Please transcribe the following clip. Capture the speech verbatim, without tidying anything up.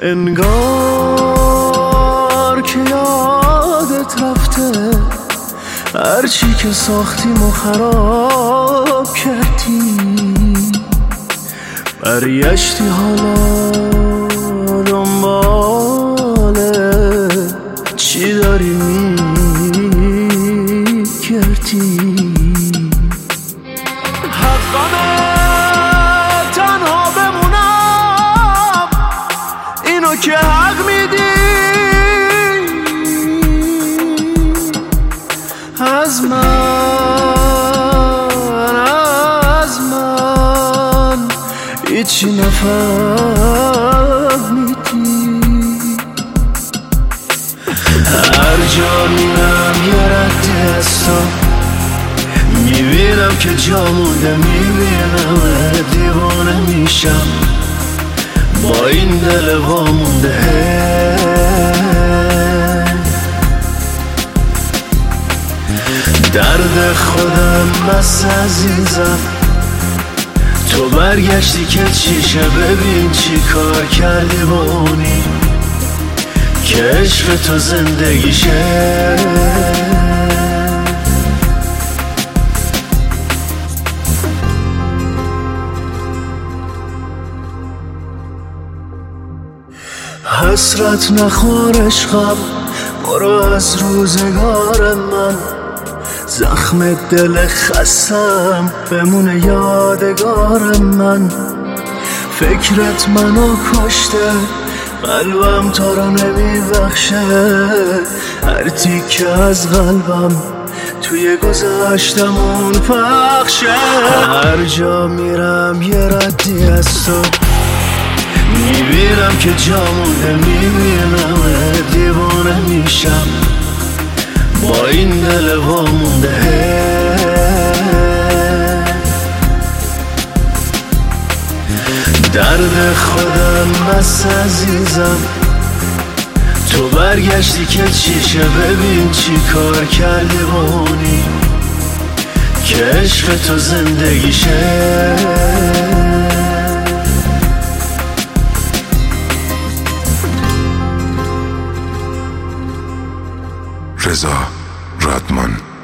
انگار که یادت رفته هرچی که ساختیم و خراب کردی، برگشتی حالا دنباله چی داری میگردی. حقانه تنها بمونم اینو که حق میدی، از من از من هیچی نفهمیدی. هر جا میرم یه رد از تو میبینم که جا مونده، میبینم دیوانه میشم با این دل وامونده. درد خودم بس عزیزم، تو برگشتی که چیشه، ببین چی کار کردی با اونی که عشق تو زندگیشه. حسرت نخور عشقم، برو از روزگار من، زخم دل خستم بمونه یادگار من. فکرت منو کشته، قلبم تو رو نمیبخشه، هر تیکه از قلبم توی گذشتمون پخشه. هر جا میرم یه ردی از تو میبینم که جا مونده، میبینم دیوانه میشم با این دل وامونده. درد خودم بس عزیزم، تو برگشتی که چیشه، ببین چی کار کردی با اونی که عشق تو زندگیشه. رضا رادمان.